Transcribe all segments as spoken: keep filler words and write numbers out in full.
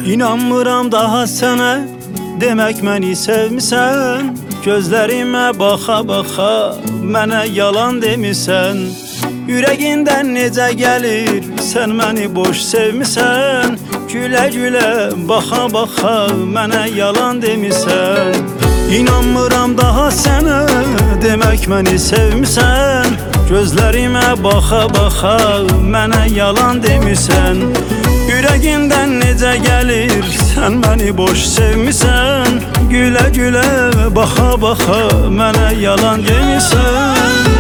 İnanmıram daha sənə, demək məni sevmisən. Gözlərimə baxa baxa mənə yalan demisən. Ürəgindən necə gəlir, sən məni boş sevmisən. Gülə gülə baxa baxa mənə yalan demisən. İnanmıram daha sənə, demək məni sevmisən. Gözlərimə baxa baxa mənə yalan demisən. Ürəgindən necə gəlir, sən məni boş sevmisən. Gülə gülə baxa baxa mənə yalan demisən.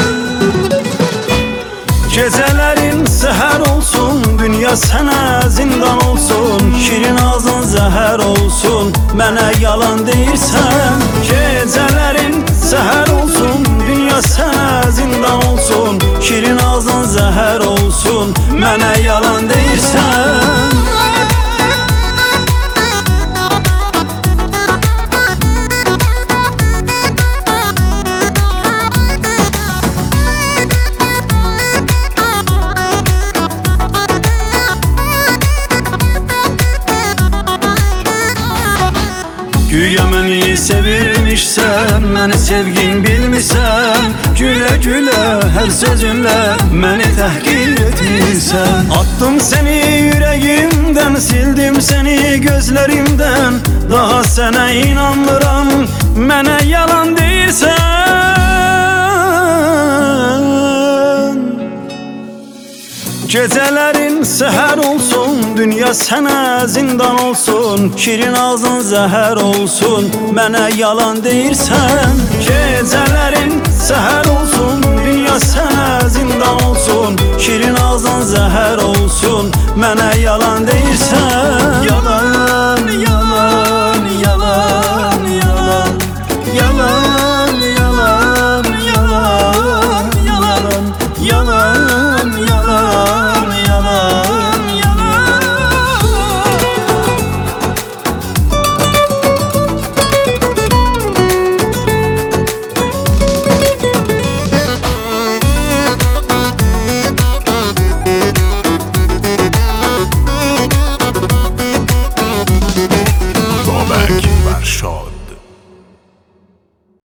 Gecələrin səhər olsun, dünya sənə zindan olsun. Şirin ağzın zəhər olsun, mənə yalan deyirsən. Gecələrin səhər olsun, dünya sənə zindan olsun. Şirin ağzın zəhər olsun, mənə yalan deyirsən. Güya məni sevirmişsən, məni sevgin bilmirsən. Gülə gülə hər sözünlə məni təhqir etmirsən. Attım səni ürəyimdən, sildim səni gözlərimdən. Daha sənə inanmıram, mənə yalan deyirsən. Gecələrin səhər olsun, dünya sənə zindan olsun. Şirin ağzın zəhər olsun, mənə yalan deyirsən.